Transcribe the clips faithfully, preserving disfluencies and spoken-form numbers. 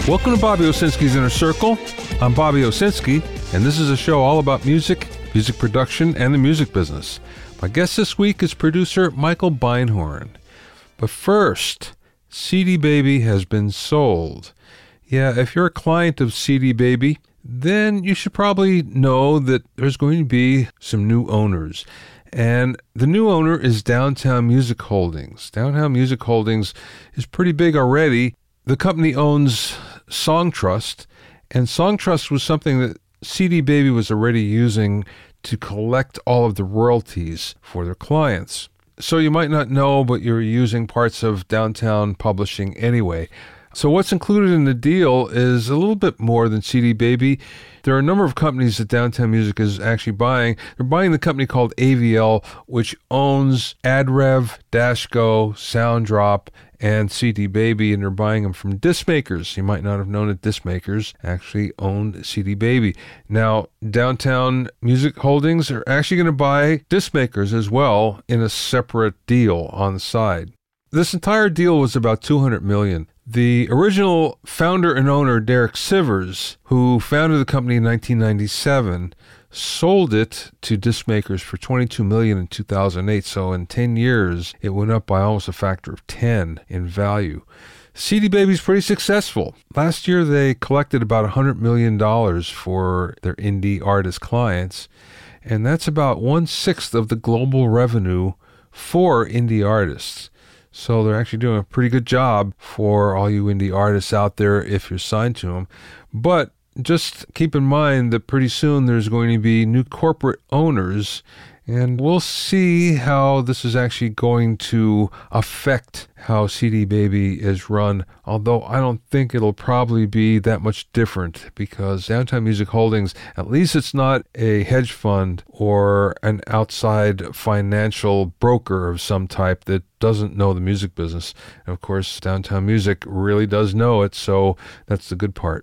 Welcome to Bobby Owsinski's Inner Circle. I'm Bobby Owsinski, and this is a show all about music, music production, and the music business. My guest this week is producer Michael Beinhorn. But first, C D Baby has been sold. Yeah, if you're a client of C D Baby, then you should probably know that there's going to be some new owners. And the new owner is Downtown Music Holdings. Downtown Music Holdings is pretty big already. The company owns Songtrust, and Songtrust was something that C D Baby was already using to collect all of the royalties for their clients. So you might not know, but you're using parts of Downtown Publishing anyway. So what's included in the deal is a little bit more than C D Baby. There are a number of companies that Downtown Music is actually buying. They're buying the company called A V L, which owns AdRev, Dashco, Sounddrop, and C D Baby, and they're buying them from Discmakers. You might not have known that Discmakers actually owned C D Baby. Now, Downtown Music Holdings are actually going to buy Discmakers as well in a separate deal on the side. This entire deal was about two hundred million dollars. The original founder and owner, Derek Sivers, who founded the company in nineteen ninety-seven, sold it to Discmakers for twenty-two million dollars in two thousand eight. So in ten years, it went up by almost a factor of ten in value. C D Baby's pretty successful. Last year, they collected about one hundred million dollars for their indie artist clients, and that's about one-sixth of the global revenue for indie artists. So they're actually doing a pretty good job for all you indie artists out there if you're signed to them. But just keep in mind that pretty soon there's going to be new corporate owners, and we'll see how this is actually going to affect how C D Baby is run, although I don't think it'll probably be that much different because Downtown Music Holdings, at least it's not a hedge fund or an outside financial broker of some type that doesn't know the music business. And of course, Downtown Music really does know it, so that's the good part.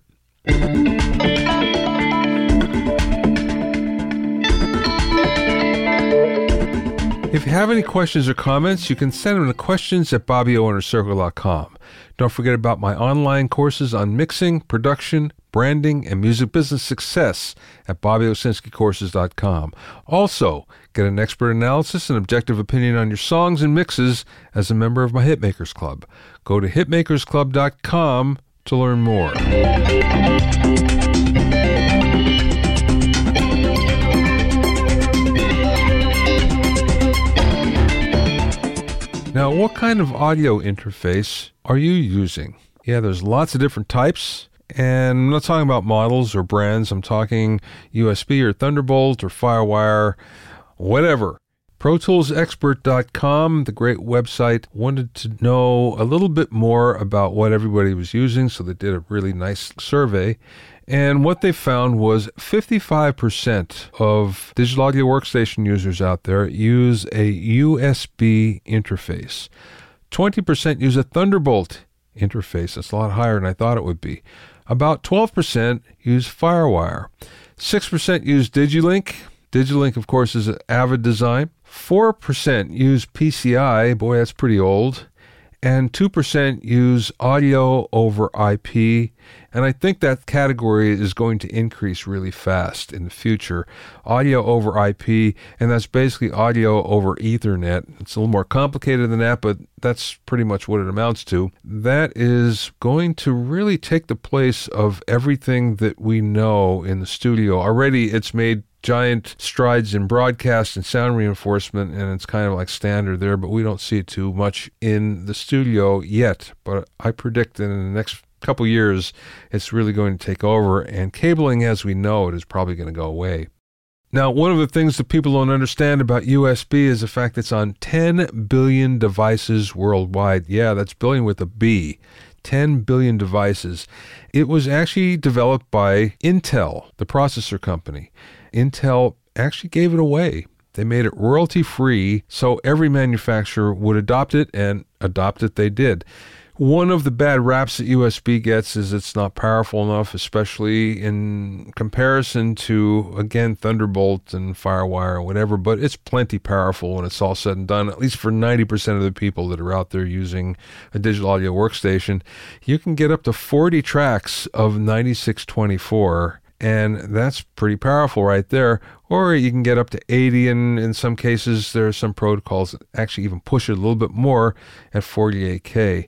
If you have any questions or comments, you can send them to questions at bobby o inner circle dot com. Don't forget about my online courses on mixing, production, branding, and music business success at bobby owsinski courses dot com. Also, get an expert analysis and objective opinion on your songs and mixes as a member of my Hitmakers Club. Go to hitmakers club dot com to learn more. Now, what kind of audio interface are you using? Yeah, there's lots of different types, and I'm not talking about models or brands. I'm talking U S B or Thunderbolt or Firewire, whatever. Pro Tools Expert dot com, the great website, wanted to know a little bit more about what everybody was using, so they did a really nice survey. And what they found was fifty-five percent of digital audio workstation users out there use a U S B interface. twenty percent use a Thunderbolt interface. That's a lot higher than I thought it would be. About twelve percent use Firewire. six percent use Digilink. Digilink, of course, is an Avid design. four percent use P C I. Boy, that's pretty old. And two percent use audio over I P. And I think that category is going to increase really fast in the future. Audio over I P, and that's basically audio over Ethernet. It's a little more complicated than that, but that's pretty much what it amounts to. That is going to really take the place of everything that we know in the studio. Already it's made giant strides in broadcast and sound reinforcement, and it's kind of like standard there, but we don't see it too much in the studio yet. But I predict that in the next couple years, it's really going to take over, and cabling as we know it is probably going to go away. Now, one of the things that people don't understand about U S B is the fact that it's on ten billion devices worldwide. Yeah, that's billion with a B. ten billion devices. It was actually developed by Intel, the processor company. Intel actually gave it away. They made it royalty-free, so every manufacturer would adopt it, and adopt it they did. One of the bad raps that U S B gets is it's not powerful enough, especially in comparison to, again, Thunderbolt and FireWire or whatever, but it's plenty powerful when it's all said and done, at least for ninety percent of the people that are out there using a digital audio workstation. You can get up to forty tracks of ninety-six twenty-four, and that's pretty powerful right there. Or you can get up to eighty, and in some cases there are some protocols that actually even push it a little bit more at forty-eight K.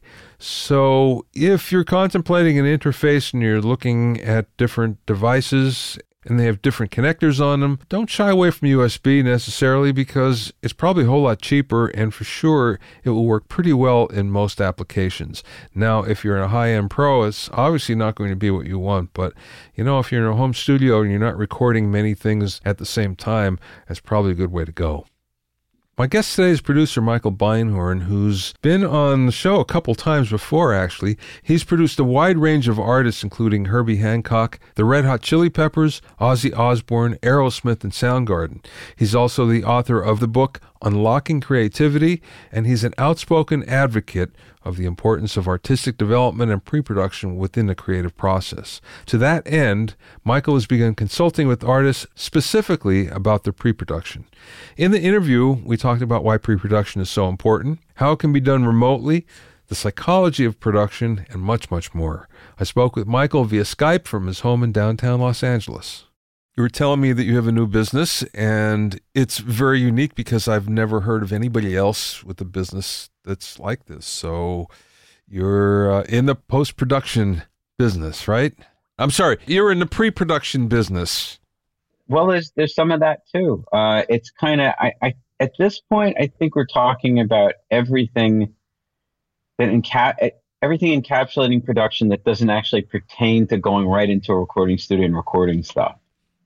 So if you're contemplating an interface and you're looking at different devices and they have different connectors on them, don't shy away from U S B necessarily, because it's probably a whole lot cheaper, and for sure it will work pretty well in most applications. Now, if you're in a high-end pro, it's obviously not going to be what you want, but you know, if you're in a home studio and you're not recording many things at the same time, that's probably a good way to go. My guest today is producer Michael Beinhorn, who's been on the show a couple times before, actually. He's produced a wide range of artists, including Herbie Hancock, the Red Hot Chili Peppers, Ozzy Osbourne, Aerosmith, and Soundgarden. He's also the author of the book Unlocking Creativity, and he's an outspoken advocate of the importance of artistic development and pre-production within the creative process. To that end, Michael has begun consulting with artists specifically about their pre-production. In the interview, we talked about why pre-production is so important, how it can be done remotely, the psychology of production, and much, much more. I spoke with Michael via Skype from his home in downtown Los Angeles. You were telling me that you have a new business, and it's very unique because I've never heard of anybody else with a business that's like this. So you're uh, in the post-production business, right? I'm sorry, you're in the pre-production business. Well, there's there's some of that too. Uh, it's kind of, I, I at this point, I think we're talking about everything that enca- everything encapsulating production that doesn't actually pertain to going right into a recording studio and recording stuff.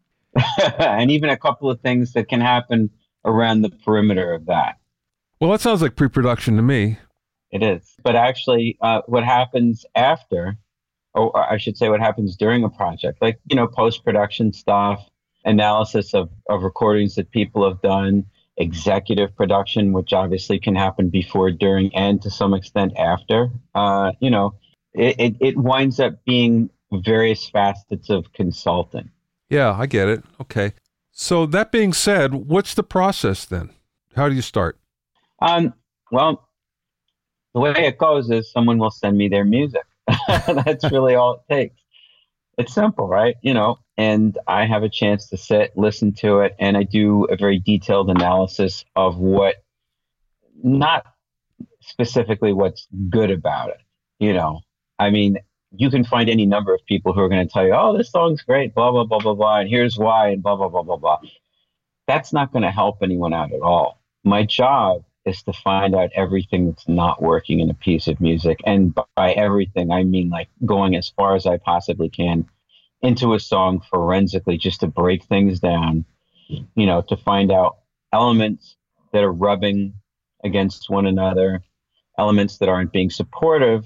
And even a couple of things that can happen around the perimeter of that. Well, that sounds like pre-production to me. It is. But actually, uh, what happens after, or I should say what happens during a project, like, you know, post-production stuff, analysis of, of recordings that people have done, executive production, which obviously can happen before, during, and to some extent after, uh, you know, it, it, it winds up being various facets of consulting. Yeah, I get it. Okay. So that being said, what's the process then? How do you start? Um, well, the way it goes is someone will send me their music. That's really all it takes. It's simple, right? You know, and I have a chance to sit, listen to it, and I do a very detailed analysis of what, not specifically what's good about it. You know, I mean, you can find any number of people who are going to tell you, oh, this song's great, blah, blah, blah, blah, blah, and here's why, and blah, blah, blah, blah, blah. That's not going to help anyone out at all. My job is to find out everything that's not working in a piece of music. And by everything, I mean like going as far as I possibly can into a song forensically, just to break things down, you know, to find out elements that are rubbing against one another, elements that aren't being supportive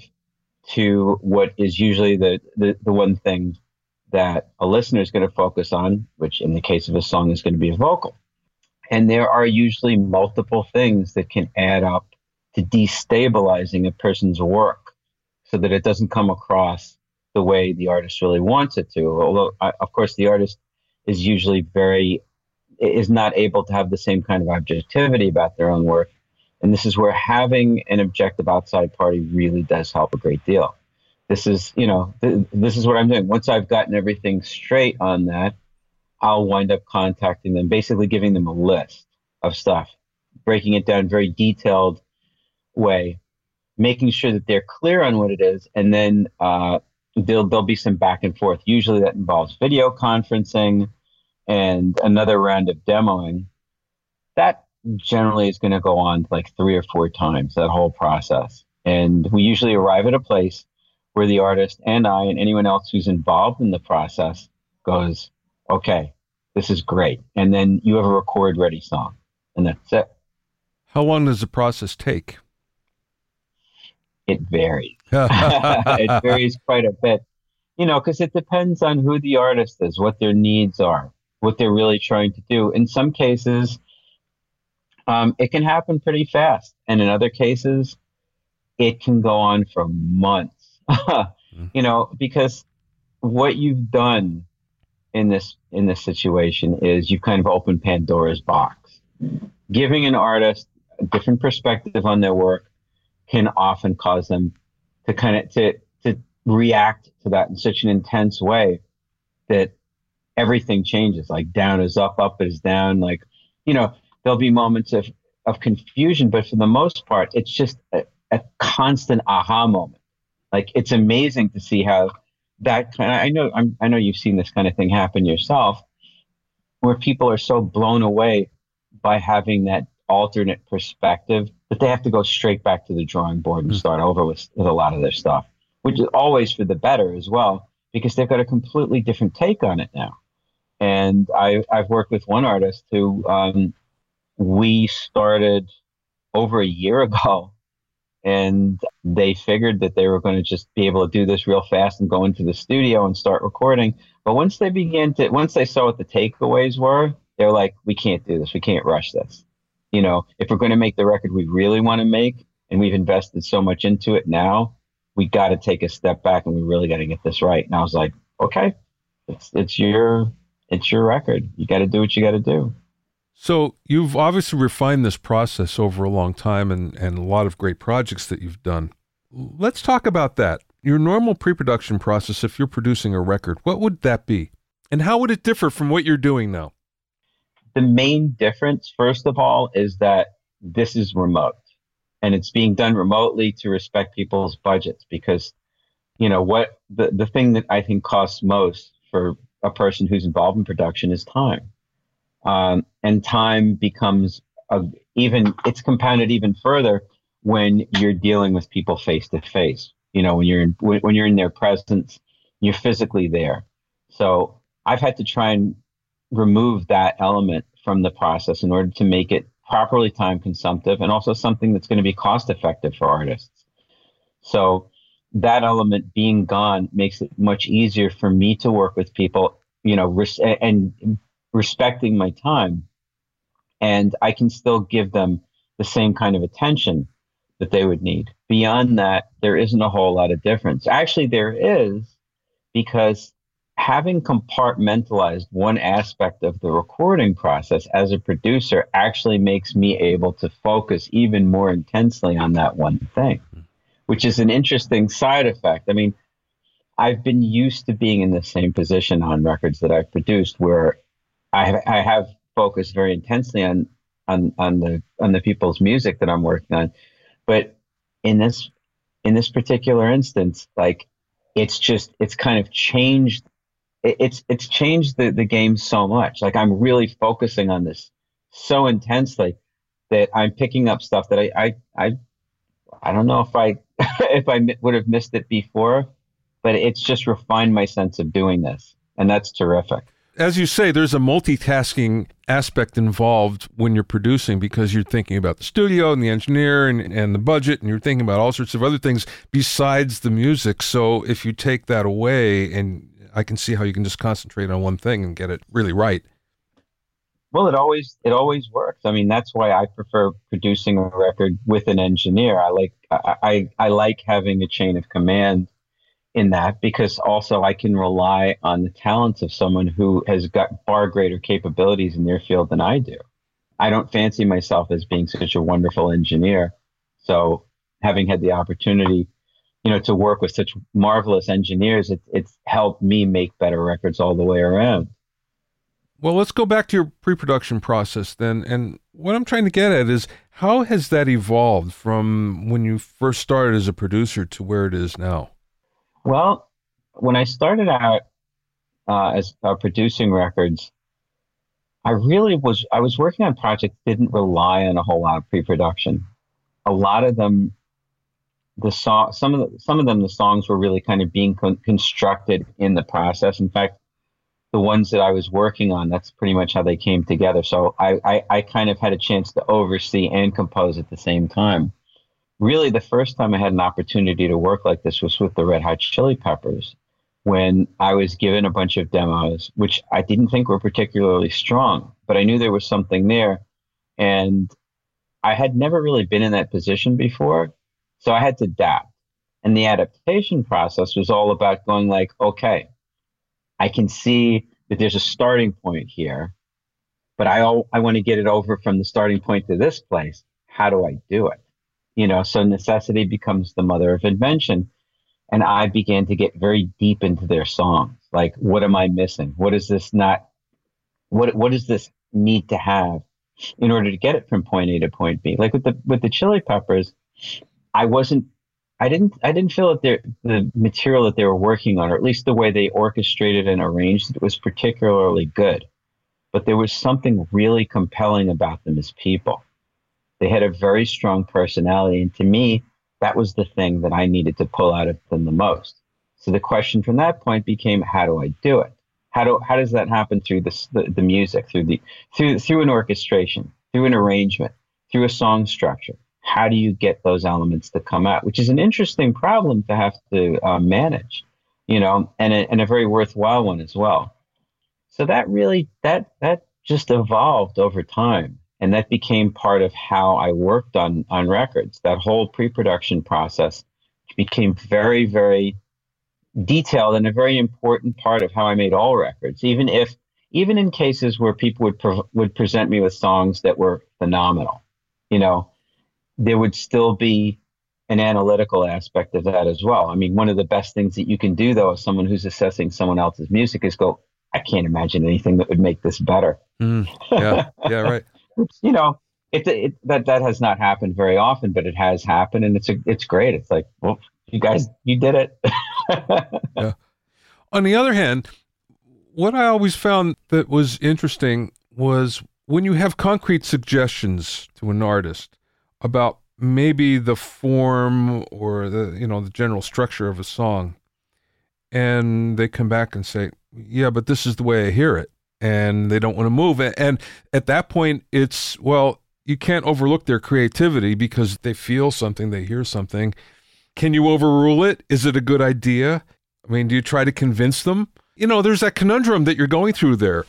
to what is usually the, the, the one thing that a listener is going to focus on, which in the case of a song is going to be a vocal. And there are usually multiple things that can add up to destabilizing a person's work so that it doesn't come across the way the artist really wants it to. Although, I, of course, the artist is usually very, is not able to have the same kind of objectivity about their own work. And this is where having an objective outside party really does help a great deal. This is, you know, th- this is what I'm doing. Once I've gotten everything straight on that, I'll wind up contacting them, basically giving them a list of stuff, breaking it down in a very detailed way, making sure that they're clear on what it is. And then uh, there'll, there'll be some back and forth. Usually that involves video conferencing and another round of demoing. That generally is going to go on like three or four times, that whole process. And we usually arrive at a place where the artist and I and anyone else who's involved in the process goes, okay, this is great. And then you have a record ready song, and that's it. How long does the process take? It varies. It varies quite a bit, you know, because it depends on who the artist is, what their needs are, what they're really trying to do. In some cases, Um, it can happen pretty fast. And in other cases, it can go on for months, you know, because what you've done in this in this situation is you've kind of opened Pandora's box. Giving an artist a different perspective on their work can often cause them to kind of to to react to that in such an intense way that everything changes. Like down is up, up is down. Like, you know, there'll be moments of of confusion, but for the most part, it's just a, a constant aha moment. Like, it's amazing to see how that kind of, I know I'm, I know you've seen this kind of thing happen yourself, where people are so blown away by having that alternate perspective that they have to go straight back to the drawing board and mm-hmm. start over with, with a lot of their stuff, which is always for the better as well, because they've got a completely different take on it now. And I, I've worked with one artist who um, we started over a year ago, and they figured that they were going to just be able to do this real fast and go into the studio and start recording. But once they began to, once they saw what the takeaways were, they're like, we can't do this. We can't rush this. You know, if we're going to make the record we really want to make, and we've invested so much into it now, we got to take a step back and we really got to get this right. And I was like, okay, it's, it's your, it's your record. You got to do what you got to do. So you've obviously refined this process over a long time and, and a lot of great projects that you've done. Let's talk about that. Your normal pre-production process, if you're producing a record, what would that be? And how would it differ from what you're doing now? The main difference, first of all, is that this is remote. And it's being done remotely to respect people's budgets, because, you know, what the, the thing that I think costs most for a person who's involved in production is time. Um, and time becomes a, even, it's compounded even further when you're dealing with people face to face. You know, when you're in, when, when you're in their presence, you're physically there. So I've had to try and remove that element from the process in order to make it properly time consumptive and also something that's going to be cost effective for artists. So that element being gone makes it much easier for me to work with people, you know, res- and respecting my time. And I can still give them the same kind of attention that they would need. Beyond that, there isn't a whole lot of difference. Actually, there is, because having compartmentalized one aspect of the recording process as a producer actually makes me able to focus even more intensely on that one thing, which is an interesting side effect. I mean, I've been used to being in the same position on records that I've produced, where I have, I have focused very intensely on, on, on the, on the people's music that I'm working on. But in this, in this particular instance, like, it's just, it's kind of changed. It, it's, it's changed the, the game so much. Like, I'm really focusing on this so intensely that I'm picking up stuff that I, I, I, I don't know if I, if I would have missed it before, but it's just refined my sense of doing this. And that's terrific. As you say, there's a multitasking aspect involved when you're producing, because you're thinking about the studio and the engineer and, and the budget, and you're thinking about all sorts of other things besides the music. So if you take that away, and I can see how you can just concentrate on one thing and get it really right. Well, it always it always works. I mean, that's why I prefer producing a record with an engineer. I like I, I, I like having a chain of command in that, because also I can rely on the talents of someone who has got far greater capabilities in their field than I do. I don't fancy myself as being such a wonderful engineer. So having had the opportunity, you know, to work with such marvelous engineers, it, it's helped me make better records all the way around. Well, let's go back to your pre-production process then. And what I'm trying to get at is, how has that evolved from when you first started as a producer to where it is now? Well, when I started out uh, as uh, producing records, I really was, I was working on projects that didn't rely on a whole lot of pre-production. A lot of them, the song, some of the, some of them, the songs were really kind of being con- constructed in the process. In fact, the ones that I was working on, that's pretty much how they came together. So I, I, I kind of had a chance to oversee and compose at the same time. Really, the first time I had an opportunity to work like this was with the Red Hot Chili Peppers, when I was given a bunch of demos, which I didn't think were particularly strong, but I knew there was something there. And I had never really been in that position before. So I had to adapt. And the adaptation process was all about going like, okay, I can see that there's a starting point here, but I al- I want to get it over from the starting point to this place. How do I do it? You know, so necessity becomes the mother of invention. And I began to get very deep into their songs. Like, what am I missing? What is this not? What what does this need to have in order to get it from point A to point B? Like with the with the Chili Peppers, I wasn't. I didn't. I didn't feel that their the material that they were working on, or at least the way they orchestrated and arranged it, was particularly good. But there was something really compelling about them as people. They had a very strong personality, and to me, that was the thing that I needed to pull out of them the most. So the question from that point became, how do I do it? How do how does that happen through the the, the music, through the through through an orchestration, through an arrangement, through a song structure? How do you get those elements to come out? Which is an interesting problem to have to uh, manage, you know, and a, and a very worthwhile one as well. So that really that that just evolved over time. And that became part of how I worked on, on records. That whole pre-production process became very, very detailed and a very important part of how I made all records. Even if, even in cases where people would pre- would present me with songs that were phenomenal, you know, there would still be an analytical aspect of that as well. I mean, one of the best things that you can do, though, as someone who's assessing someone else's music, is go, I can't imagine anything that would make this better. Mm, yeah, yeah, right. You know, it, it that that has not happened very often, but it has happened, and it's a, it's great. It's like, well, you guys, you did it. Yeah. On the other hand, what I always found that was interesting was when you have concrete suggestions to an artist about maybe the form or the, you know, the general structure of a song, and they come back and say, yeah, but this is the way I hear it. And they don't want to move. And at that point, it's, well, you can't overlook their creativity because they feel something, they hear something. Can you overrule it? Is it a good idea? I mean, do you try to convince them? You know, there's that conundrum that you're going through there.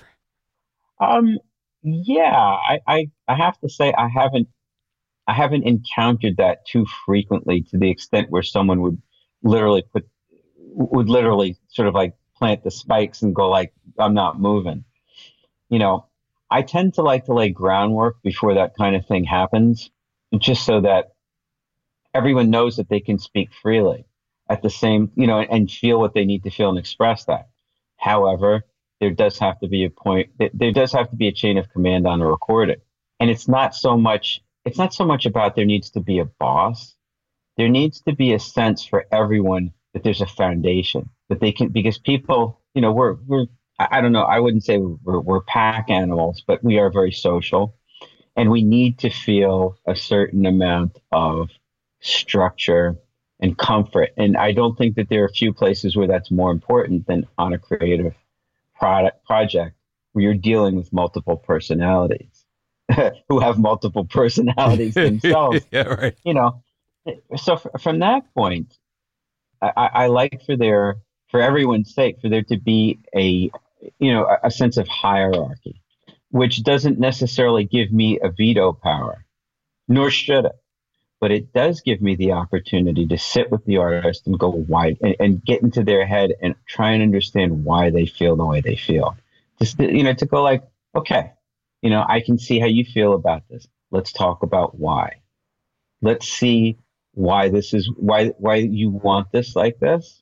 Um, yeah, I, I, I have to say I haven't, I haven't encountered that too frequently to the extent where someone would literally put, would literally sort of like plant the spikes and go like, I'm not moving. You know, I tend to like to lay groundwork before that kind of thing happens, just so that everyone knows that they can speak freely at the same, you know, and feel what they need to feel and express that. However, there does have to be a point, there does have to be a chain of command on a recording. And it's not so much, it's not so much about there needs to be a boss. There needs to be a sense for everyone that there's a foundation that they can, because people, you know, we're, we're, I don't know, I wouldn't say we're, we're pack animals, but we are very social, and we need to feel a certain amount of structure and comfort. And I don't think that there are a few places where that's more important than on a creative product project where you're dealing with multiple personalities who have multiple personalities themselves. Yeah, right. You know, so f- from that point, I, I like for there, for everyone's sake, for there to be a, you know, a, a sense of hierarchy, which doesn't necessarily give me a veto power, nor should it. But it does give me the opportunity to sit with the artist and go wide and, and get into their head and try and understand why they feel the way they feel. Just, you know, to go like, okay, you know, I can see how you feel about this. Let's talk about why. Let's see why this is, why, why you want this like this.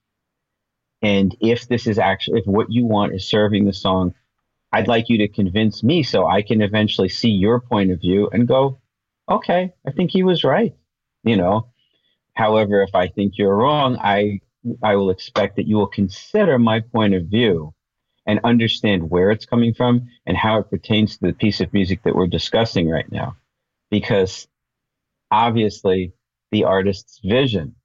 And if this is actually, if what you want is serving the song, I'd like you to convince me so I can eventually see your point of view and go, okay, I think he was right. You know, however, if I think you're wrong, I, I will expect that you will consider my point of view and understand where it's coming from and how it pertains to the piece of music that we're discussing right now. Because obviously the artist's vision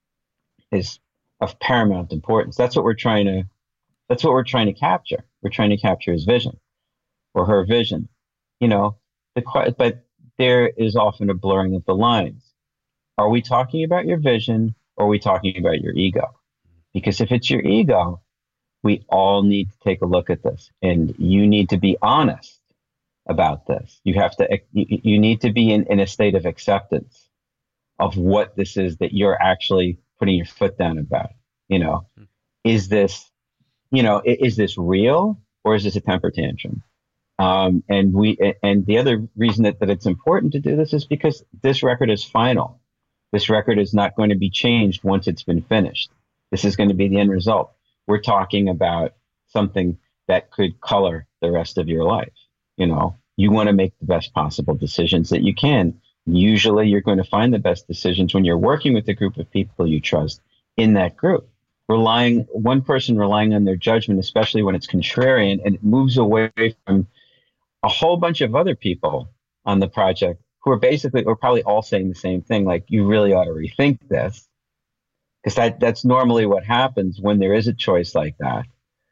is of paramount importance. That's what we're trying to, that's what we're trying to capture. We're trying to capture his vision or her vision, you know, the, but there is often a blurring of the lines. Are we talking about your vision or are we talking about your ego? Because if it's your ego, we all need to take a look at this, and you need to be honest about this. You have to, you, you need to be in, in a state of acceptance of what this is that you're actually putting your foot down about. You know, is this, you know, i- is this real or is this a temper tantrum? Um, and we, and the other reason that, that it's important to do this is because this record is final. This record is not going to be changed once it's been finished. This is going to be the end result. We're talking about something that could color the rest of your life. You know, you want to make the best possible decisions that you can. Usually you're going to find the best decisions when you're working with a group of people you trust in that group. Relying, one person relying on their judgment, especially when it's contrarian, and it moves away from a whole bunch of other people on the project who are basically, or probably all saying the same thing, like, you really ought to rethink this. Because that, that's normally what happens when there is a choice like that.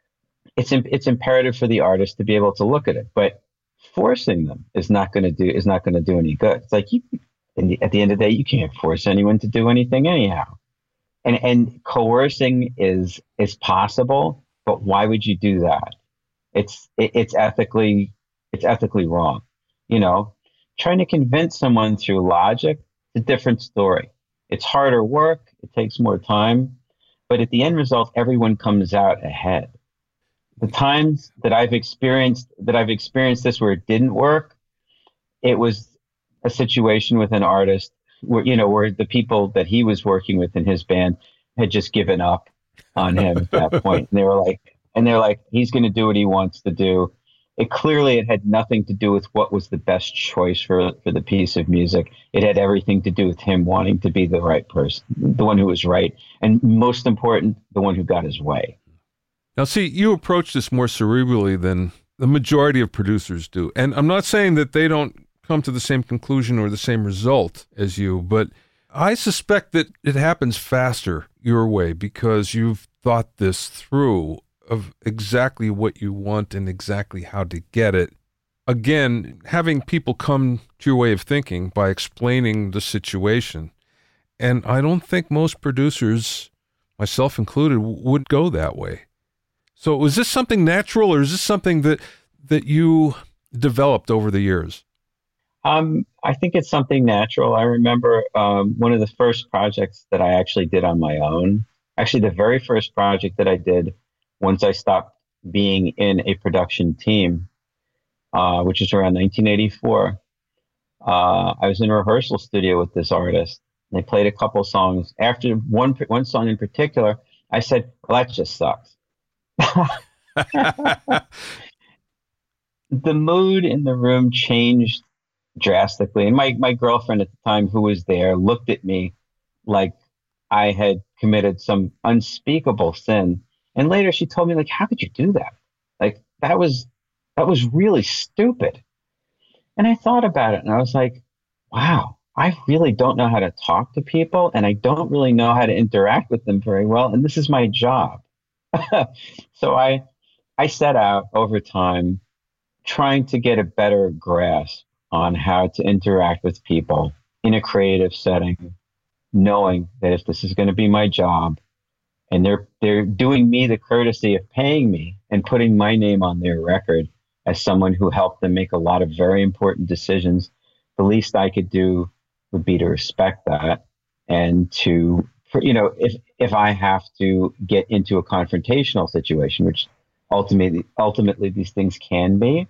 It's it's imperative for the artist to be able to look at it, but forcing them is not going to do is not going to do any good. It's like, you, the, at the end of the day, you can't force anyone to do anything anyhow. And and coercing is is possible, but why would you do that? It's it, it's ethically it's ethically wrong. You know, trying to convince someone through logic is a different story. It's harder work. It takes more time, but at the end result, everyone comes out ahead. The times that I've experienced that I've experienced this where it didn't work, it was a situation with an artist where, you know, where the people that he was working with in his band had just given up on him at that point. And they were like, and they're like, he's going to do what he wants to do. It clearly, it had nothing to do with what was the best choice for, for the piece of music. It had everything to do with him wanting to be the right person, the one who was right. And most important, the one who got his way. Now, see, you approach this more cerebrally than the majority of producers do. And I'm not saying that they don't come to the same conclusion or the same result as you, but I suspect that it happens faster your way because you've thought this through of exactly what you want and exactly how to get it. Again, having people come to your way of thinking by explaining the situation. And I don't think most producers, myself included, would go that way. So was this something natural, or is this something that that you developed over the years? Um, I think it's something natural. I remember um, one of the first projects that I actually did on my own. Actually, the very first project that I did once I stopped being in a production team, uh, which was around nineteen eighty-four. Uh, I was in a rehearsal studio with this artist. They played a couple songs. After one one song in particular, I said, "Well, that just sucks." The mood in the room changed drastically. And my, my girlfriend at the time, who was there, looked at me like I had committed some unspeakable sin. And later she told me, like, how could you do that? Like, that was, that was really stupid. And I thought about it and I was like, wow, I really don't know how to talk to people and I don't really know how to interact with them very well. And this is my job. So I, I set out over time trying to get a better grasp on how to interact with people in a creative setting, knowing that if this is going to be my job and they're they're doing me the courtesy of paying me and putting my name on their record as someone who helped them make a lot of very important decisions, the least I could do would be to respect that and to, for, you know, if if I have to get into a confrontational situation, which ultimately ultimately these things can be,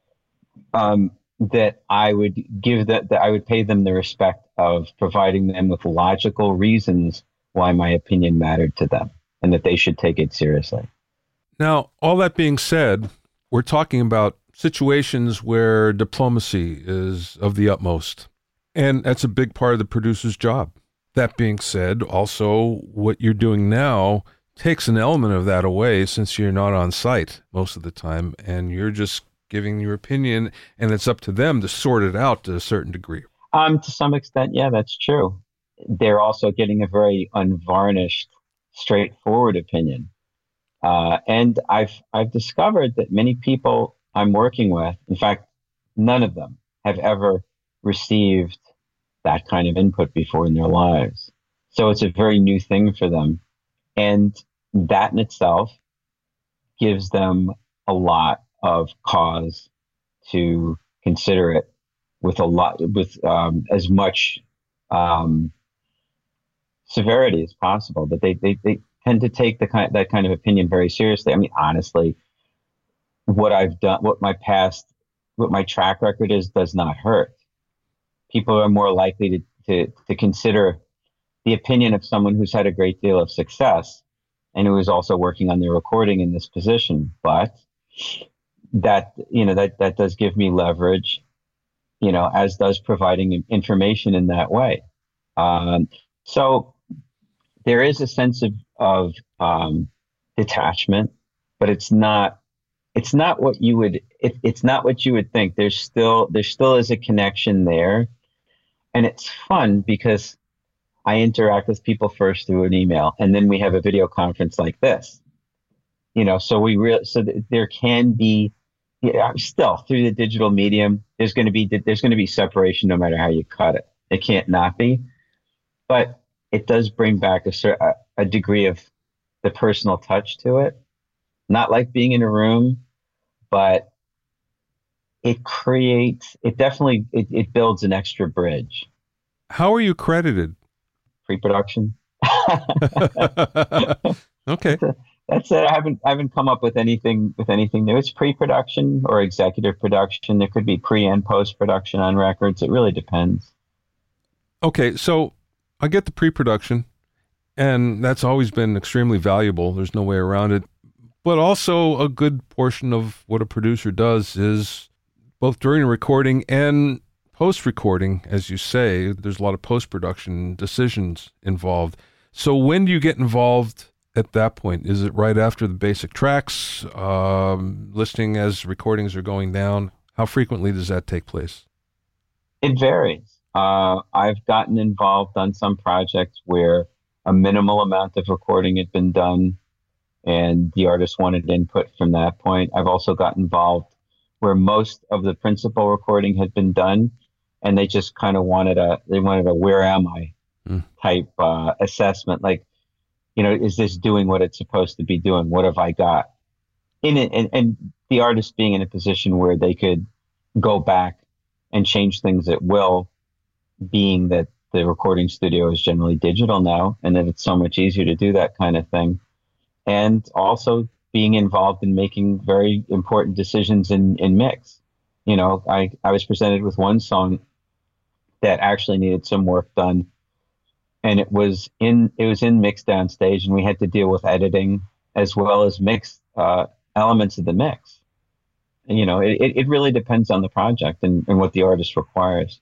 um, that I would give that, that I would pay them the respect of providing them with logical reasons why my opinion mattered to them and that they should take it seriously. Now, all that being said, we're talking about situations where diplomacy is of the utmost, and that's a big part of the producer's job. That being said, also what you're doing now takes an element of that away since you're not on site most of the time and you're just giving your opinion and it's up to them to sort it out to a certain degree. Um, to some extent, yeah, that's true. They're also getting a very unvarnished, straightforward opinion. Uh, and I've I've discovered that many people I'm working with, in fact, none of them have ever received that kind of input before in their lives. So it's a very new thing for them. And that in itself gives them a lot of cause to consider it with a lot, with um, as much um, severity as possible, but they, they, they tend to take the kind, that kind of opinion very seriously. I mean, honestly, what I've done, what my past, what my track record is does not hurt. People are more likely to, to, to consider the opinion of someone who's had a great deal of success and who is also working on their recording in this position. But that, you know, that, that does give me leverage, you know, as does providing information in that way. Um, so there is a sense of, of um, detachment, but it's not, it's not what you would, it, it's not what you would think. There's still, there still is a connection there. And it's fun because I interact with people first through an email, and then we have a video conference like this, you know, so we really, so th- there can be, yeah, still through the digital medium, there's going to be, there's going to be separation no matter how you cut it. It can't not be, but it does bring back a, a, a degree of the personal touch to it. Not like being in a room, but it creates, it definitely, it, it builds an extra bridge. How are you credited? Pre-production. Okay. That's it. I haven't, I haven't come up with anything, with anything new. It's pre-production or executive production. There could be pre and post-production on records. It really depends. Okay. So I get the pre-production, and that's always been extremely valuable. There's no way around it. But also a good portion of what a producer does is both during recording and post-recording, as you say, there's a lot of post-production decisions involved. So when do you get involved at that point? Is it right after the basic tracks, um, listening as recordings are going down? How frequently does that take place? It varies. Uh, I've gotten involved on some projects where a minimal amount of recording had been done and the artist wanted input from that point. I've also got involved where most of the principal recording had been done, and they just kind of wanted a, they wanted a, where am I mm. type uh, assessment. Like, you know, is this doing what it's supposed to be doing? What have I got in it? And, and the artist being in a position where they could go back and change things at will, being that the recording studio is generally digital now, and that it's so much easier to do that kind of thing. And also being involved in making very important decisions in, in mix. You know, I, I was presented with one song that actually needed some work done. And it was in, it was in mix downstage, and we had to deal with editing as well as mix uh, elements of the mix. And, you know, it, it really depends on the project and, and what the artist requires.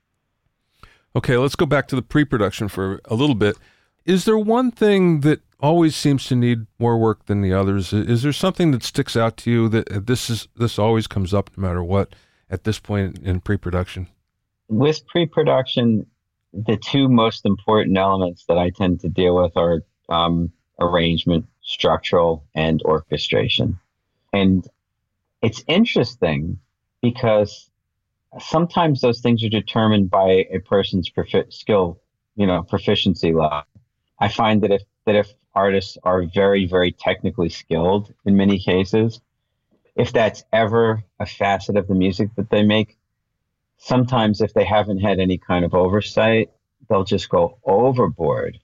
Okay, let's go back to the pre-production for a little bit. Is there one thing that always seems to need more work than the others? Is there something that sticks out to you that this is this always comes up no matter what at this point in pre-production? With pre-production, the two most important elements that I tend to deal with are um, arrangement, structural, and orchestration. And it's interesting because sometimes those things are determined by a person's profi- skill, you know, proficiency level. I find that if that if artists are very, very technically skilled in many cases, if that's ever a facet of the music that they make, sometimes if they haven't had any kind of oversight, they'll just go overboard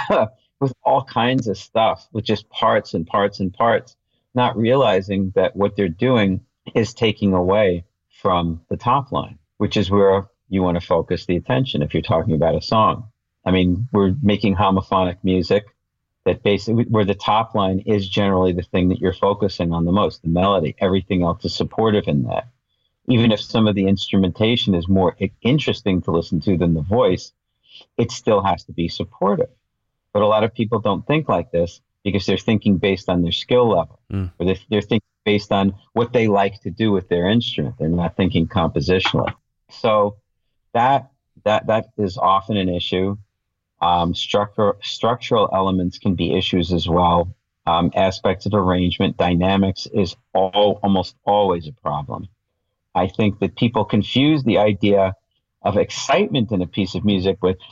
with all kinds of stuff, with just parts and parts and parts, not realizing that what they're doing is taking away from the top line, which is where you want to focus the attention if you're talking about a song. I mean, we're making homophonic music that basically where the top line is generally the thing that you're focusing on the most, the melody. Everything else is supportive in that. Even if some of the instrumentation is more interesting to listen to than the voice, it still has to be supportive. But a lot of people don't think like this because they're thinking based on their skill level, mm. or they're, they're thinking based on what they like to do with their instrument. They're not thinking compositionally. So that that that is often an issue. Um, structural structural elements can be issues as well. Um, aspects of arrangement, dynamics is all almost always a problem. I think that people confuse the idea of excitement in a piece of music with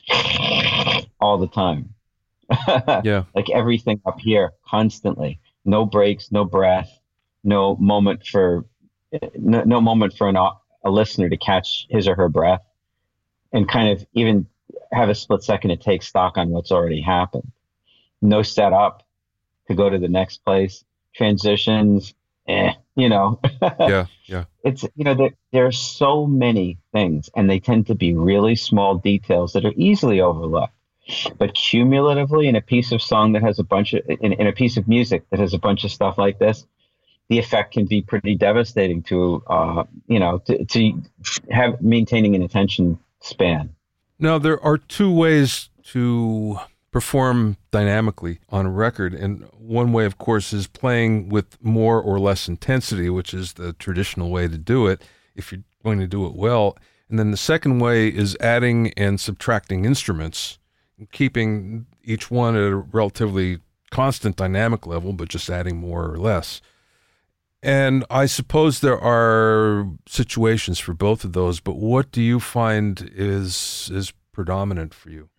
all the time. Yeah. Like everything up here constantly, no breaks, no breath, no moment for no, no moment for an, a listener to catch his or her breath, and kind of even have a split second to take stock on what's already happened. No setup to go to the next place. Transitions, eh, you know. Yeah, yeah. It's, you know, there, there are so many things, and they tend to be really small details that are easily overlooked. But cumulatively, in a piece of song that has a bunch of, in, in a piece of music that has a bunch of stuff like this, the effect can be pretty devastating to, uh, you know, to, to have maintaining an attention span. Now, there are two ways to perform dynamically on a record. And one way, of course, is playing with more or less intensity, which is the traditional way to do it if you're going to do it well. And then the second way is adding and subtracting instruments, keeping each one at a relatively constant dynamic level, but just adding more or less. And I suppose there are situations for both of those, but what do you find is is predominant for you?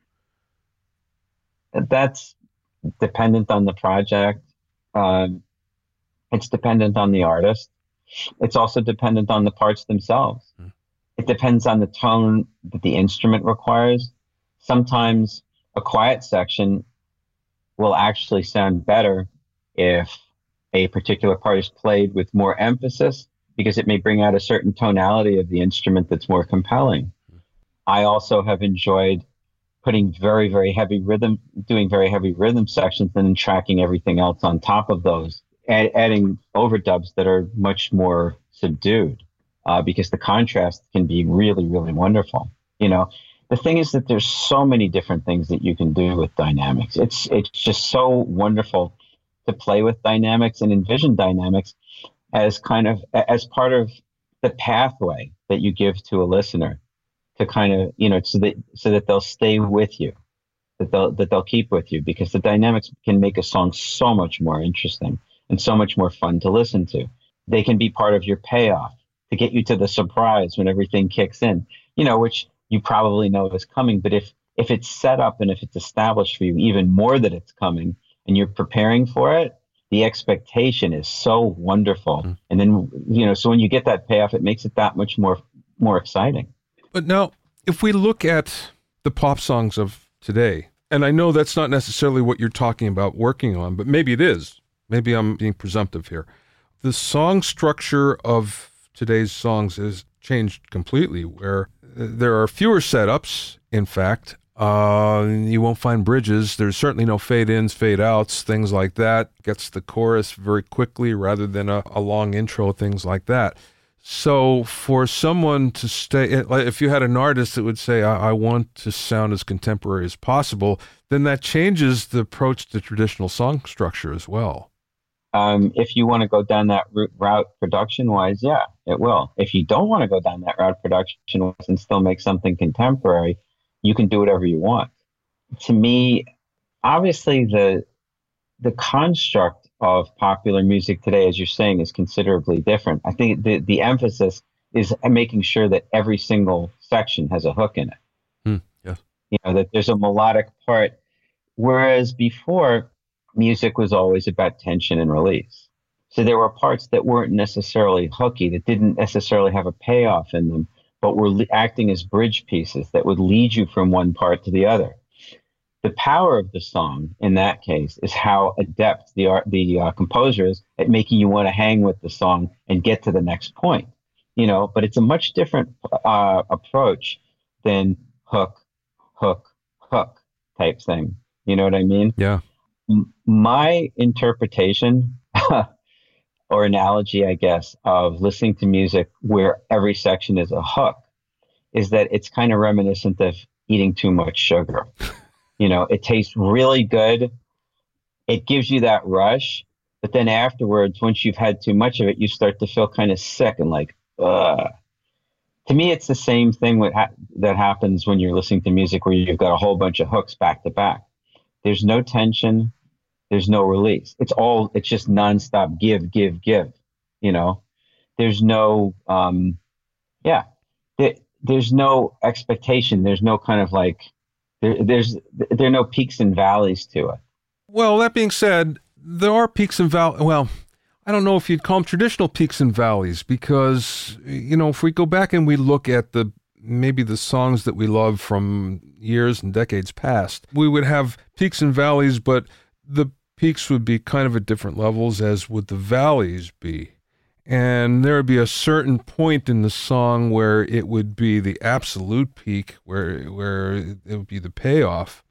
That's dependent on the project. Um, it's dependent on the artist. It's also dependent on the parts themselves. Mm. It depends on the tone that the instrument requires. Sometimes a quiet section will actually sound better if a particular part is played with more emphasis, because it may bring out a certain tonality of the instrument that's more compelling. Mm. I also have enjoyed putting very, very heavy rhythm, doing very heavy rhythm sections and then tracking everything else on top of those, add, adding overdubs that are much more subdued, uh, because the contrast can be really, really wonderful. You know, the thing is that there's so many different things that you can do with dynamics. It's, it's just so wonderful to play with dynamics and envision dynamics as kind of, as part of the pathway that you give to a listener, to kind of, you know, so that so that they'll stay with you, that they'll that they'll keep with you, because the dynamics can make a song so much more interesting and so much more fun to listen to. They can be part of your payoff to get you to the surprise when everything kicks in, you know, which you probably know is coming. But if if it's set up and if it's established for you even more that it's coming and you're preparing for it, the expectation is so wonderful. Mm. And then, you know, so when you get that payoff, it makes it that much more more exciting. But now, if we look at the pop songs of today, and I know that's not necessarily what you're talking about working on, but maybe it is. Maybe I'm being presumptive here. The song structure of today's songs has changed completely, where there are fewer setups, in fact. Uh, you won't find bridges. There's certainly no fade-ins, fade-outs, things like that. Gets the chorus very quickly rather than a, a long intro, things like that. So for someone to stay, if you had an artist that would say, I, I want to sound as contemporary as possible, then that changes the approach to traditional song structure as well. Um, if you want to go down that route production-wise, yeah, it will. If you don't want to go down that route production-wise and still make something contemporary, you can do whatever you want. To me, obviously the the construct of popular music today, as you're saying, is considerably different. I think the, the emphasis is making sure that every single section has a hook in it. Hmm, yeah. You know, that there's a melodic part, whereas before, music was always about tension and release. So there were parts that weren't necessarily hooky, that didn't necessarily have a payoff in them, but were le- acting as bridge pieces that would lead you from one part to the other. The power of the song in that case is how adept the art, the uh, composer is at making you want to hang with the song and get to the next point. You know, but it's a much different uh, approach than hook, hook, hook type thing. You know what I mean? Yeah. M- my interpretation or analogy, I guess, of listening to music where every section is a hook is that it's kind of reminiscent of eating too much sugar. You know, it tastes really good. It gives you that rush. But then afterwards, once you've had too much of it, you start to feel kind of sick and like, ugh. To me, it's the same thing with ha- that happens when you're listening to music where you've got a whole bunch of hooks back to back. There's no tension. There's no release. It's all, it's just nonstop give, give, give. You know, there's no, um, yeah, there, there's no expectation. There's no kind of like, There, there's there are no peaks and valleys to it. Well, that being said, there are peaks and valleys. Well, I don't know if you'd call them traditional peaks and valleys, because, you know, if we go back and we look at the maybe the songs that we love from years and decades past, we would have peaks and valleys, but the peaks would be kind of at different levels, as would the valleys be. And there would be a certain point in the song where it would be the absolute peak, where where it would be the payoff.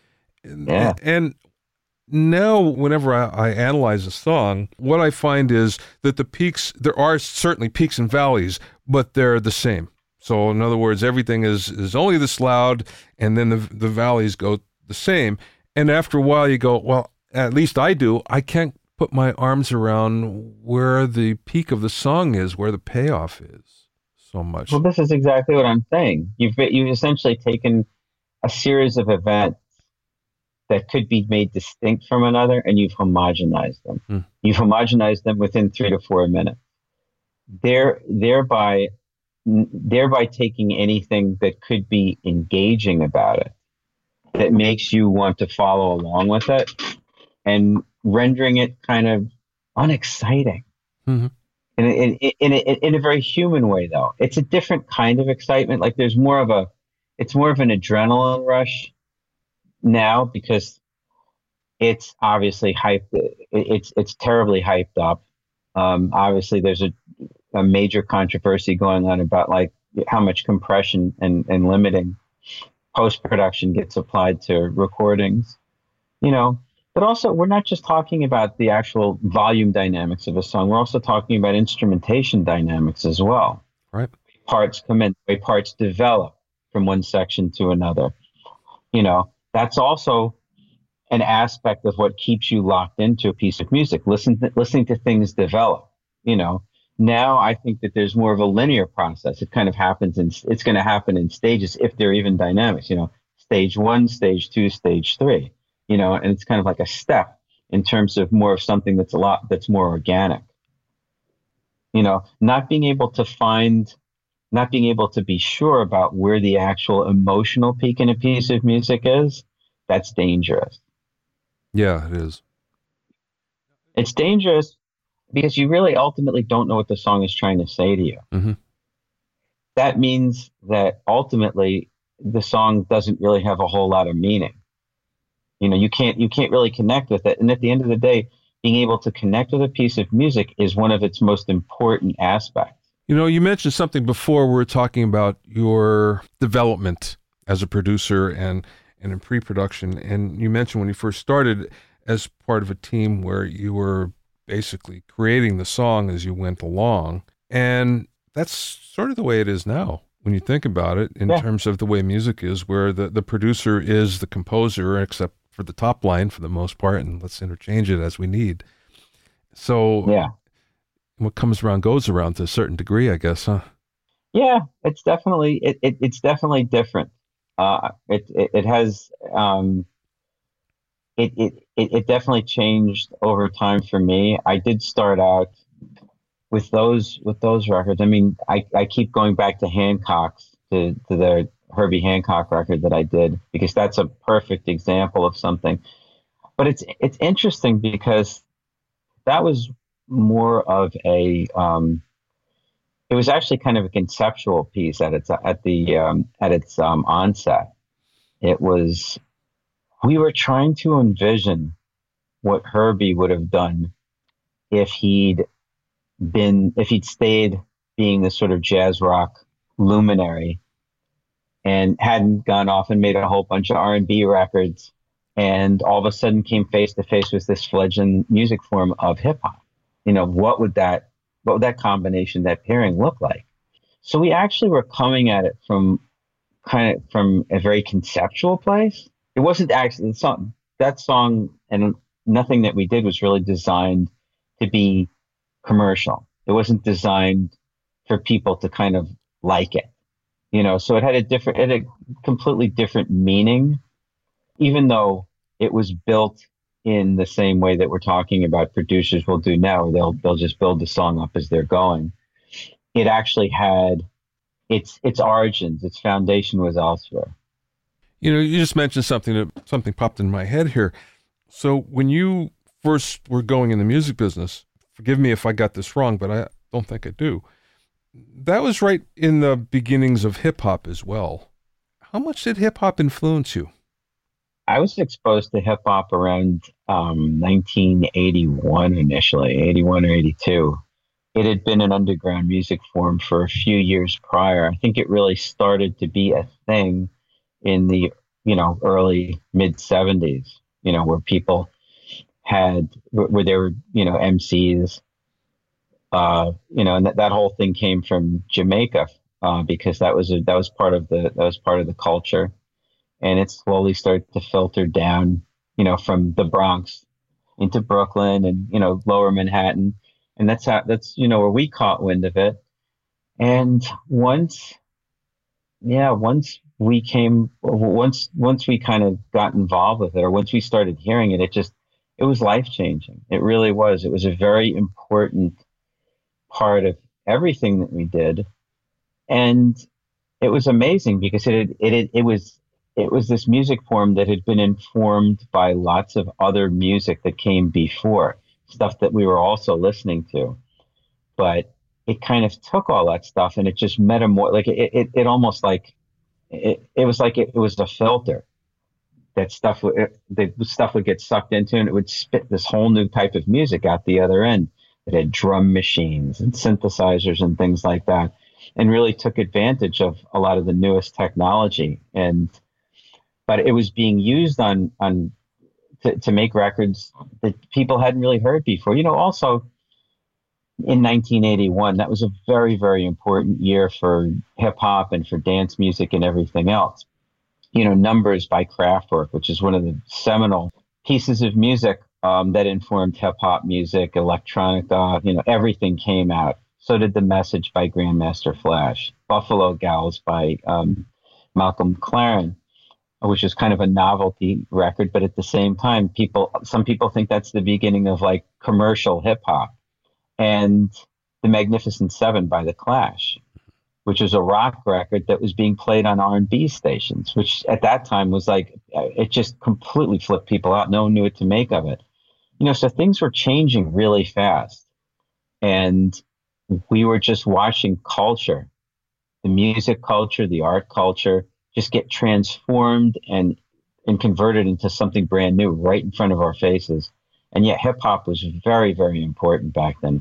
Yeah. And now, whenever I, I analyze a song, what I find is that the peaks, there are certainly peaks and valleys, but they're the same. So in other words, everything is, is only this loud, and then the the valleys go the same. And after a while you go, well, at least I do, I can't put my arms around where the peak of the song is, where the payoff is so much. Well, this is exactly what I'm saying. You've you've essentially taken a series of events that could be made distinct from another, and you've homogenized them. Hmm. You've homogenized them within three to four minutes. There, thereby, thereby taking anything that could be engaging about it, that makes you want to follow along with it, and rendering it kind of unexciting. Mm-hmm. In, in, in, in, in a very human way, though. It's a different kind of excitement. Like there's more of a, it's more of an adrenaline rush now, because it's obviously hyped. It's it's terribly hyped up. Um, obviously, there's a, a major controversy going on about like how much compression and, and limiting post-production gets applied to recordings. You know, but also we're not just talking about the actual volume dynamics of a song. We're also talking about instrumentation dynamics as well. Right. Parts come in, way parts develop from one section to another. You know. That's also an aspect of what keeps you locked into a piece of music. Listen, to, listening to things develop. You know, now I think that there's more of a linear process. It kind of happens, and it's going to happen in stages if they're even dynamics. You know, stage one, stage two, stage three. You know, and it's kind of like a step in terms of more of something that's a lot that's more organic. You know, not being able to find. Not being able to be sure about where the actual emotional peak in a piece of music is, that's dangerous. Yeah, it is. It's dangerous because you really ultimately don't know what the song is trying to say to you. Mm-hmm. That means that ultimately the song doesn't really have a whole lot of meaning. You know, you can't you can't really connect with it. And at the end of the day, being able to connect with a piece of music is one of its most important aspects. You know, you mentioned something before. We were talking about your development as a producer and, and in pre-production. And you mentioned when you first started as part of a team where you were basically creating the song as you went along. And that's sort of the way it is now when you think about it in yeah. terms of the way music is, where the, the producer is the composer, except for the top line for the most part, and let's interchange it as we need. So yeah. What comes around goes around to a certain degree, I guess, huh? Yeah, it's definitely it, it it's definitely different. Uh, it, it it has um, it, it it it definitely changed over time for me. I did start out with those with those records. I mean, I, I keep going back to Hancock's to to the Herbie Hancock record that I did, because that's a perfect example of something. But it's it's interesting because that was more of a um, it was actually kind of a conceptual piece at its at the um, at its um, onset. It was we were trying to envision what Herbie would have done if he'd been if he'd stayed being this sort of jazz rock luminary and hadn't gone off and made a whole bunch of R and B records, and all of a sudden came face to face with this fledgling music form of hip hop. You know, what would that, what would that combination, that pairing look like? So we actually were coming at it from kind of from a very conceptual place. It wasn't actually the song, that song, and nothing that we did was really designed to be commercial. It wasn't designed for people to kind of like it, you know. So it had a different, it had a completely different meaning, even though it was built in the same way that we're talking about producers will do now. They'll they'll just build the song up as they're going. It actually had its its origins, its foundation was elsewhere. You know, you just mentioned something that something popped in my head here. So when you first were going in the music business, forgive me if I got this wrong, but I don't think I do. That was right in the beginnings of hip hop as well. how much did hip hop influence you? I was exposed to hip hop around um, nineteen eighty-one initially, eighty-one or eighty-two. It had been an underground music form for a few years prior. I think it really started to be a thing in the, you know, early mid seventies, you know, where people had, where there were, you know, M Cs, uh, you know, and that, that whole thing came from Jamaica, uh, because that was a, that was part of the, that was part of the culture. And it slowly started to filter down, you know, from the Bronx into Brooklyn and, you know, lower Manhattan. And that's how, that's, you know, where we caught wind of it. And once, yeah, once we came, once, once we kind of got involved with it, or once we started hearing it, it just, it was life changing. It really was. It was a very important part of everything that we did. And it was amazing because it, it, it, it was, it was this music form that had been informed by lots of other music that came before, stuff that we were also listening to. But it kind of took all that stuff and it just metamor like it, it, it almost like it, it was like it, it was a filter that stuff would, the stuff would get sucked into and it would spit this whole new type of music out the other end. It had drum machines and synthesizers and things like that, and really took advantage of a lot of the newest technology. And but it was being used on on to, to make records that people hadn't really heard before. You know, also in nineteen eighty-one, that was a very, very important year for hip hop and for dance music and everything else. You know, Numbers by Kraftwerk, which is one of the seminal pieces of music um, that informed hip hop music, electronica, you know, everything came out. So did The Message by Grandmaster Flash, Buffalo Gals by um, Malcolm McLaren, which is kind of a novelty record, but at the same time, people, some people think that's the beginning of like commercial hip hop. And The Magnificent Seven by The Clash, which was a rock record that was being played on R and B stations, which at that time was like, it just completely flipped people out. No one knew what to make of it. You know, so things were changing really fast. And we were just watching culture, the music culture, the art culture, just get transformed and and converted into something brand new right in front of our faces. And yet hip hop was very, very important back then.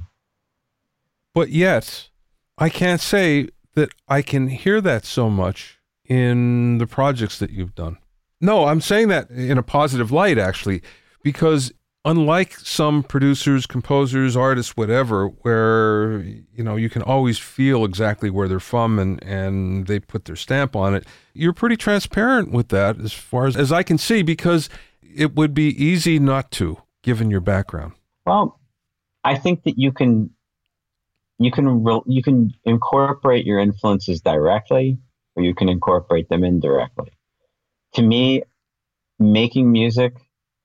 But yet, I can't say that I can hear that so much in the projects that you've done. No, I'm saying that in a positive light, actually, because unlike some producers, composers, artists, whatever, where, you know, you can always feel exactly where they're from and, and they put their stamp on it, you're pretty transparent with that as far as, as I can see, because it would be easy not to, given your background. Well, I think that you can, you can, you can incorporate your influences directly, or you can incorporate them indirectly. To me, making music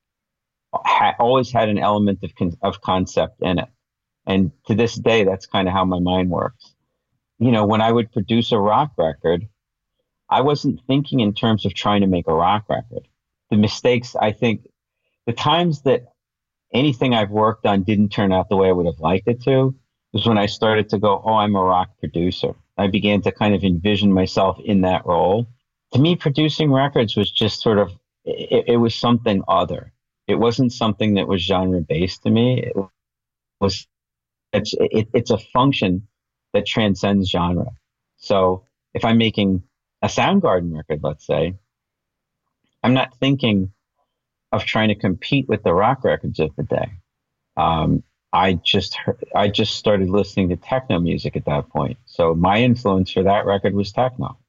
ha- always had an element of con- of concept in it. And to this day, that's kind of how my mind works. You know, when I would produce a rock record, I wasn't thinking in terms of trying to make a rock record. The mistakes, I think, the times that anything I've worked on didn't turn out the way I would have liked it to was when I started to go, oh, I'm a rock producer. I began to kind of envision myself in that role. To me, producing records was just sort of, it, it was something other. It wasn't something that was genre-based to me. It was, it's, it, it's a function that transcends genre. So if I'm making a Soundgarden record, let's say, I'm not thinking of trying to compete with the rock records of the day. Um, I just heard, I just started listening to techno music at that point. So my influence for that record was techno.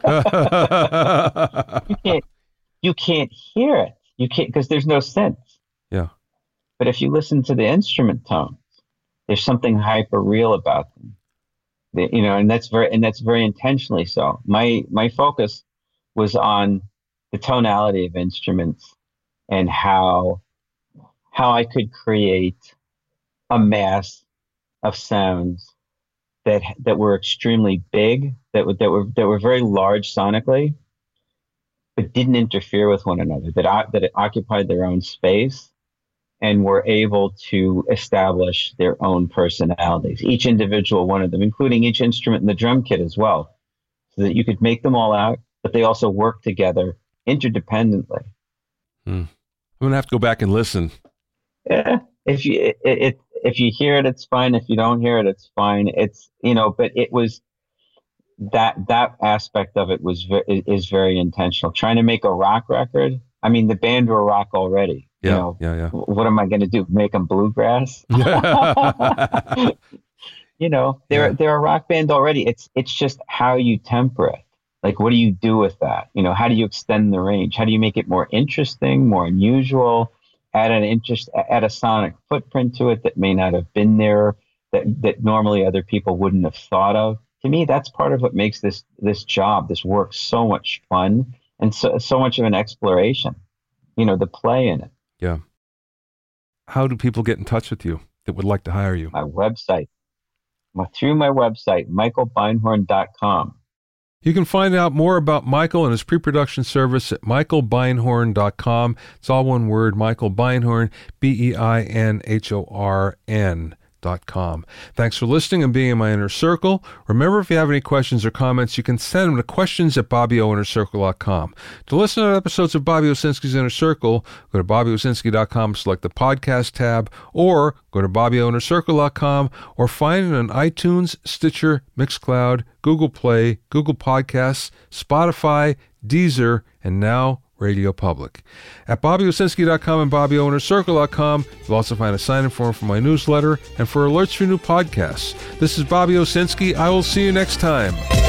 you can't you can't hear it. You can't, because there's no synth. Yeah. But if you listen to the instrument tones, there's something hyper real about them. The, you know, and that's very and that's very intentionally so. My my focus was on the tonality of instruments and how how I could create a mass of sounds that that were extremely big, that were that were that were very large sonically, but didn't interfere with one another. That that it occupied their own space and were able to establish their own personalities. Each individual one of them, including each instrument in the drum kit as well, so that you could make them all out but they also work together interdependently. Hmm. I'm going to have to go back and listen. Yeah. If you, it, it, if you hear it, it's fine. If you don't hear it, it's fine. It's, you know, but it was that, that aspect of it was, ve- is very intentional. Trying to make a rock record. I mean, the band were rock already. Yeah. You know, yeah. Yeah. what am I going to do? Make them bluegrass? You know, they're, Yeah. they're a rock band already. It's, it's just how you temper it. Like, what do you do with that? You know, how do you extend the range? How do you make it more interesting, more unusual, add an interest, add a sonic footprint to it that may not have been there, that, that normally other people wouldn't have thought of? To me, that's part of what makes this, this job, this work so much fun and so, so much of an exploration, you know, the play in it. Yeah. How do people get in touch with you that would like to hire you? My website, through my website, michael beinhorn dot com. You can find out more about Michael and his pre-production service at michael beinhorn dot com. It's all one word, Michael Beinhorn, B E I N H O R N dot com. Thanks for listening and being in my inner circle. Remember, if you have any questions or comments, you can send them to questions at bobby o inner circle dot com. To listen to episodes of Bobby Owsinski's Inner Circle, go to bobby owsinski dot com, select the podcast tab, or go to bobby o inner circle dot com, or find it on iTunes, Stitcher, Mixcloud, Google Play, Google Podcasts, Spotify, Deezer, and now Radio Public. At bobby owsinski dot com and bobby o inner circle dot com, you'll also find a sign-in form for my newsletter and for alerts for new podcasts. This is Bobby Owsinski. I will see you next time.